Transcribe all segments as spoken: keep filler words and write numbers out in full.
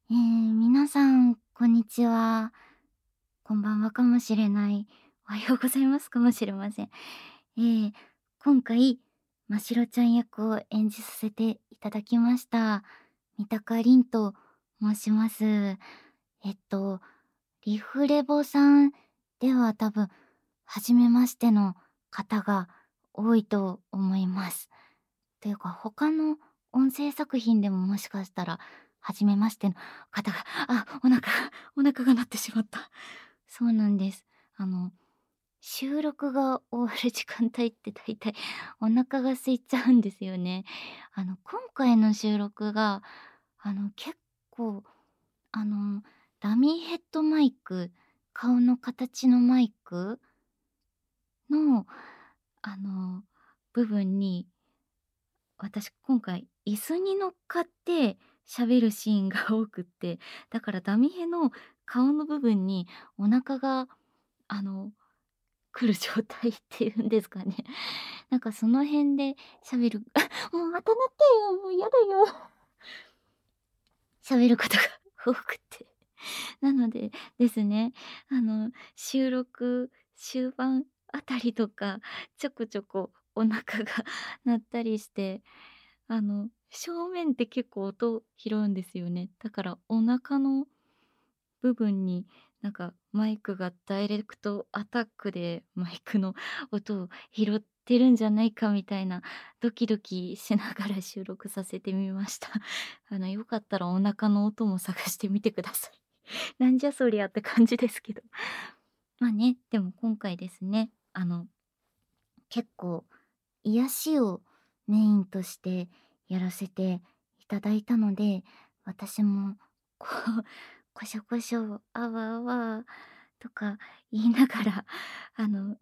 えー、皆さん、こんにちは。こんばんはかもしれない。おはようございますかもしれません。えー、今回、ましろちゃん役を演じさせていただきました。三鷹凛と申します。えっと、リフレボさんでは多分、初めましての方が多いと思います。というか、他の音声作品でももしかしたら、初めましての方が、あ、お腹がお腹が鳴ってしまった。そうなんです。あの、収録が終わる時間帯ってだいたいお腹が空いちゃうんですよね。あの、今回の収録が、あの、結構、あの、ダミーヘッドマイク、顔の形のマイクの、あの、部分に私今回椅子に乗っかって喋るシーンが多くって、だからダミヘの顔の部分にお腹が、あの、来る状態っていうんですかね。なんかその辺で喋るあ、もうまた鳴ってよ、もうやだよ。喋ることが多くて。なのでですね、あの、収録終盤あたりとか、ちょこちょこお腹が鳴ったりして、あの、正面って結構音拾うんですよね。だからお腹の部分に、なんかマイクがダイレクトアタックでマイクの音を拾ってるんじゃないかみたいなドキドキしながら収録させてみました。あの、よかったらお腹の音も探してみてください。なんじゃそりゃって感じですけど。まあね、でも今回ですね、あの、結構癒しをメインとしてやらせていただいたので、私もこう、こしょこしょ、あわあわとか言いながら、あの、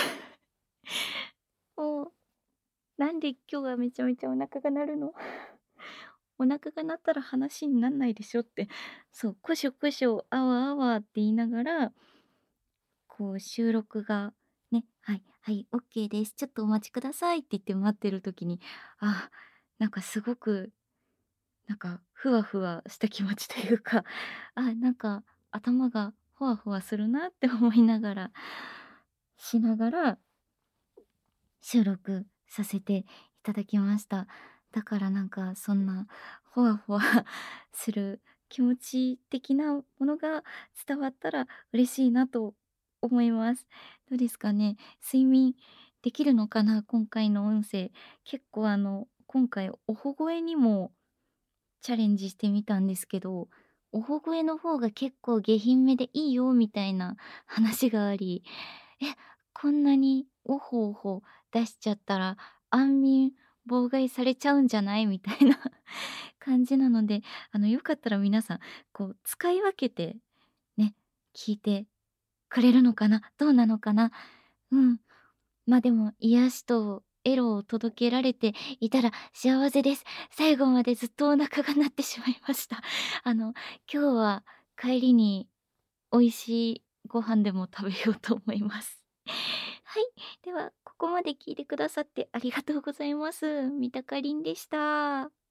もう、なんで今日はめちゃめちゃお腹が鳴るの？お腹が鳴ったら話になんないでしょって、そう、こしょこしょ、あわあわって言いながら、こう収録がね、はい、はい、オッケーです。ちょっとお待ちくださいって言って待ってる時に、あ、なんかすごく、なんかふわふわした気持ちというか、あ、なんか頭がふわふわするなって思いながらしながら収録させていただきました。だからなんかそんなほわほわする気持ち的なものが伝わったら嬉しいなと思います。どうですかね？睡眠できるのかな？今回の音声。結構あの、今回おほ声にもチャレンジしてみたんですけど、おほ声の方が結構下品めでいいよみたいな話があり、え、こんなにおほおほ出しちゃったら、安眠妨害されちゃうんじゃないみたいな感じなので、あの、よかったら皆さん、こう使い分けてね、聞いてくれるのかな、どうなのかな。うん。ま、でも、癒しとエロを届けられていたら幸せです。最後までずっとお腹が鳴ってしまいました。あの、今日は帰りに美味しいご飯でも食べようと思います。はい、では、ここまで聞いてくださってありがとうございます。三鷹凛でした。